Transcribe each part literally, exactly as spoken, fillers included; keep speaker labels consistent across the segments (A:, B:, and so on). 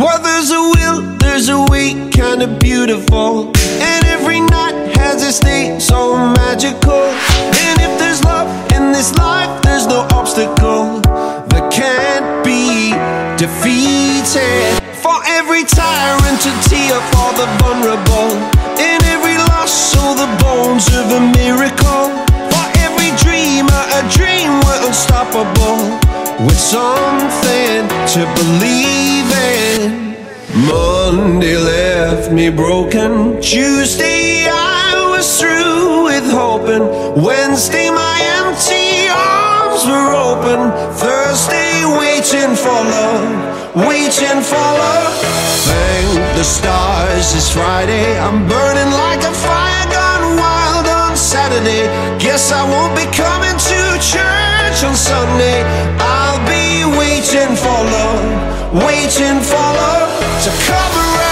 A: Well, there's a will, there's a way, kinda beautiful. And every night has its day, so magical. And if there's love in this life, there's no obstacle that can't be defeated. For every tyrant to tear for the vulnerable, in every loss, so the bones of a miracle. For every dreamer, a dream we're unstoppable, with something to believe in. Monday left me broken. Tuesday I was through with hoping. Wednesday my empty arms were open. Thursday waiting for love, waiting for love. Thank the stars it's Friday. I'm burning like a fire gone wild on Saturday. Guess I won't be coming to church on Sunday. I'll be waiting for love, waiting for love to come around.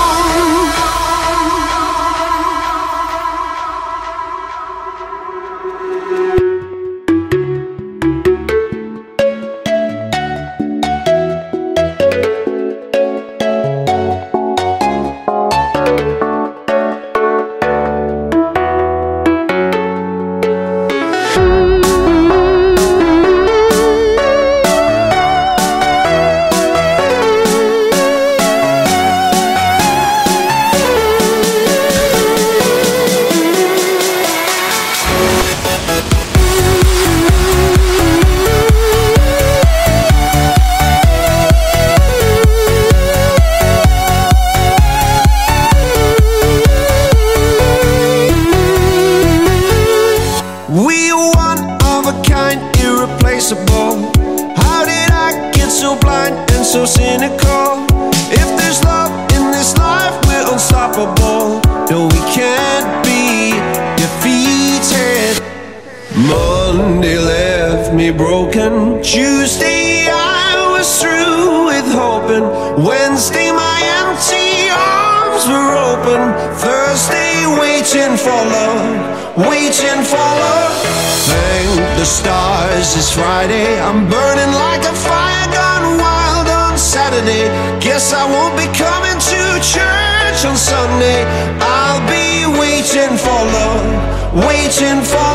A: We are one of a kind, irreplaceable. How did I get so blind and so cynical? If there's love in this life, we're unstoppable. No, we can't be defeated. Monday left me broken. Tuesday I was through with hoping. Wednesday my empty arms were open. Thursday waiting for love, waiting for love. Thank the stars it's Friday. I'm burning like a fire gone wild on Saturday. Guess I won't be coming to church on Sunday. I'll be waiting for love, waiting for